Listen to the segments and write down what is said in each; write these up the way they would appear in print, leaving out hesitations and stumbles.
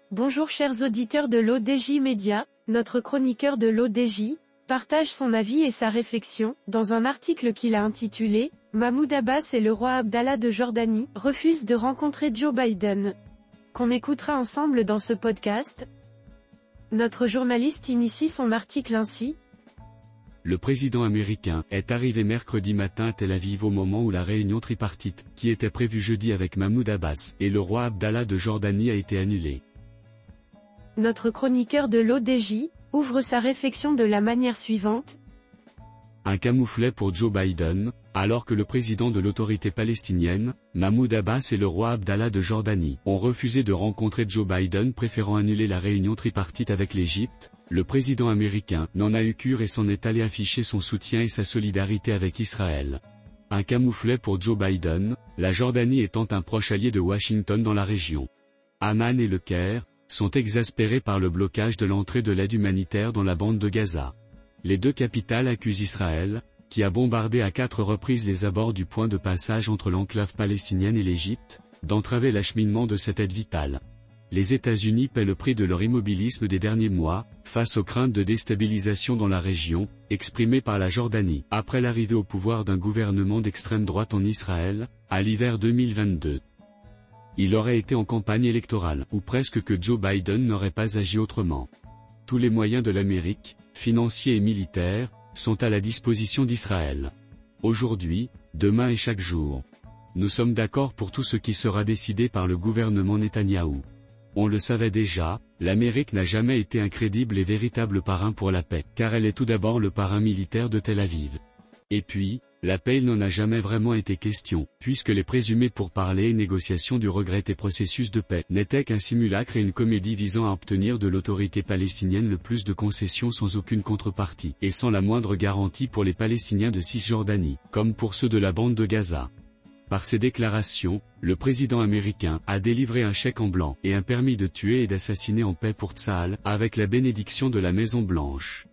Bonjour chers auditeurs de l'ODJ Média, notre chroniqueur de l'ODJ partage son avis et sa réflexion, dans un article qu'il a intitulé « Mahmoud Abbas et le roi Abdallah de Jordanie refusent de rencontrer Joe Biden », qu'on écoutera ensemble dans ce podcast. Notre journaliste initie son article ainsi. Le président américain est arrivé mercredi matin à Tel Aviv au moment où la réunion tripartite, qui était prévue jeudi avec Mahmoud Abbas et le roi Abdallah de Jordanie a été annulée. Notre chroniqueur de l'ODJ ouvre sa réflexion de la manière suivante. Un camouflet pour Joe Biden, alors que le président de l'autorité palestinienne, Mahmoud Abbas et le roi Abdallah de Jordanie ont refusé de rencontrer Joe Biden préférant annuler la réunion tripartite avec l'Égypte, le président américain n'en a eu cure et s'en est allé afficher son soutien et sa solidarité avec Israël. Un camouflet pour Joe Biden, la Jordanie étant un proche allié de Washington dans la région. Amman et Le Caire sont exaspérés par le blocage de l'entrée de l'aide humanitaire dans la bande de Gaza. Les deux capitales accusent Israël, qui a bombardé à 4 reprises les abords du point de passage entre l'enclave palestinienne et l'Égypte, d'entraver l'acheminement de cette aide vitale. Les États-Unis paient le prix de leur immobilisme des derniers mois, face aux craintes de déstabilisation dans la région, exprimées par la Jordanie, après l'arrivée au pouvoir d'un gouvernement d'extrême droite en Israël, à l'hiver 2022. Il aurait été en campagne électorale, ou presque que Joe Biden n'aurait pas agi autrement. Tous les moyens de l'Amérique, financiers et militaires, sont à la disposition d'Israël. Aujourd'hui, demain et chaque jour. Nous sommes d'accord pour tout ce qui sera décidé par le gouvernement Netanyahou. On le savait déjà, l'Amérique n'a jamais été un crédible et véritable parrain pour la paix, car elle est tout d'abord le parrain militaire de Tel Aviv. Et puis, la paix il n'en a jamais vraiment été question, puisque les présumés pourparlers et négociations du regretté processus de paix n'étaient qu'un simulacre et une comédie visant à obtenir de l'autorité palestinienne le plus de concessions sans aucune contrepartie, et sans la moindre garantie pour les Palestiniens de Cisjordanie, comme pour ceux de la bande de Gaza. Par ces déclarations, le président américain a délivré un chèque en blanc et un permis de tuer et d'assassiner en paix pour Tsahal, avec la bénédiction de la Maison-Blanche.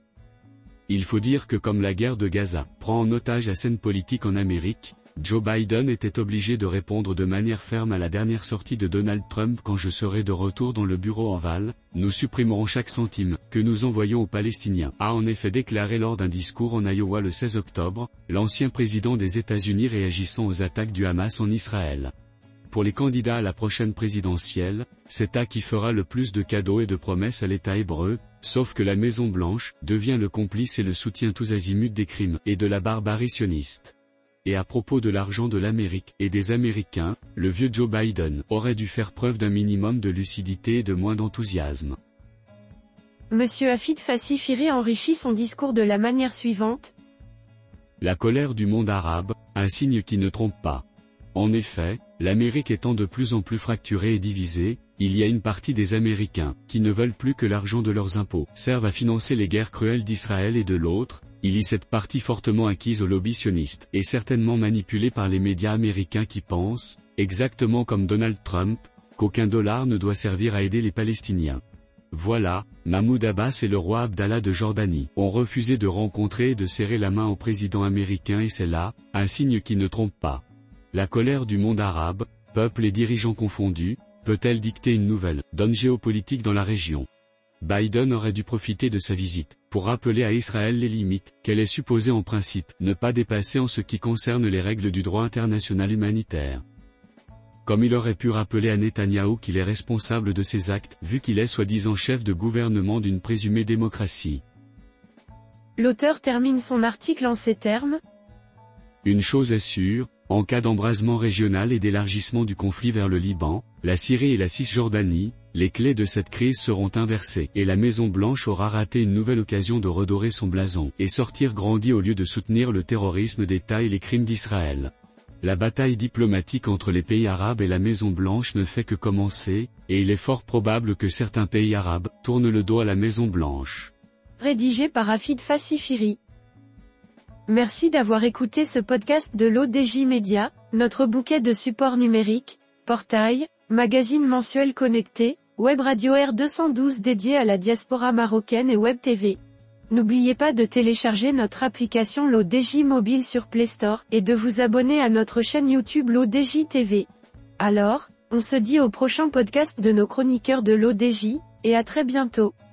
Il faut dire que comme la guerre de Gaza prend en otage la scène politique en Amérique, Joe Biden était obligé de répondre de manière ferme à la dernière sortie de Donald Trump quand je serai de retour dans le bureau ovale, nous supprimerons chaque centime que nous envoyons aux Palestiniens, a en effet déclaré lors d'un discours en Iowa le 16 octobre, l'ancien président des États-Unis réagissant aux attaques du Hamas en Israël. Pour les candidats à la prochaine présidentielle, c'est A qui fera le plus de cadeaux et de promesses à l'État hébreu, sauf que la Maison-Blanche devient le complice et le soutien tous azimuts des crimes et de la barbarie sioniste. Et à propos de l'argent de l'Amérique et des Américains, le vieux Joe Biden aurait dû faire preuve d'un minimum de lucidité et de moins d'enthousiasme. Monsieur Hafid Fassifiri enrichit son discours de la manière suivante. La colère du monde arabe, un signe qui ne trompe pas. En effet, l'Amérique étant de plus en plus fracturée et divisée, il y a une partie des Américains qui ne veulent plus que l'argent de leurs impôts serve à financer les guerres cruelles d'Israël et de l'autre, il y a cette partie fortement acquise aux lobbies sionistes et certainement manipulée par les médias américains qui pensent, exactement comme Donald Trump, qu'aucun dollar ne doit servir à aider les Palestiniens. Voilà, Mahmoud Abbas et le roi Abdallah de Jordanie ont refusé de rencontrer et de serrer la main au président américain et c'est là, un signe qui ne trompe pas. La colère du monde arabe, peuple et dirigeants confondus, peut-elle dicter une nouvelle donne géopolitique dans la région? Biden aurait dû profiter de sa visite pour rappeler à Israël les limites qu'elle est supposée en principe ne pas dépasser en ce qui concerne les règles du droit international humanitaire. Comme il aurait pu rappeler à Netanyahou qu'il est responsable de ses actes vu qu'il est soi-disant chef de gouvernement d'une présumée démocratie. L'auteur termine son article en ces termes. Une chose est sûre, en cas d'embrasement régional et d'élargissement du conflit vers le Liban, la Syrie et la Cisjordanie, les clés de cette crise seront inversées et la Maison-Blanche aura raté une nouvelle occasion de redorer son blason et sortir grandi au lieu de soutenir le terrorisme d'État et les crimes d'Israël. La bataille diplomatique entre les pays arabes et la Maison-Blanche ne fait que commencer, et il est fort probable que certains pays arabes tournent le dos à la Maison-Blanche. Rédigé par Hafid Fassifiri. Merci d'avoir écouté ce podcast de l'ODJ Média, notre bouquet de supports numériques, portail, magazine mensuel connecté, web radio R212 dédié à la diaspora marocaine et web TV. N'oubliez pas de télécharger notre application l'ODJ Mobile sur Play Store et de vous abonner à notre chaîne YouTube l'ODJ TV. Alors, On se dit au prochain podcast de nos chroniqueurs de l'ODJ, et à très bientôt.